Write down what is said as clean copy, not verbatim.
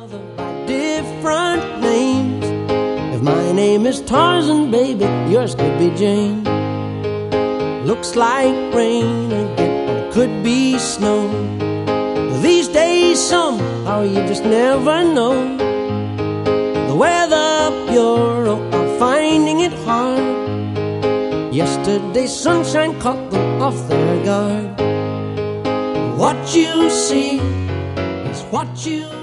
other by different names. If my name is Tarzan, baby, yours could be Jane. Looks like rain again, or it could be snow. These days somehow you just never know. The weather bureau are finding it hard. Yesterday's sunshine caught them off their guard. What you see is what you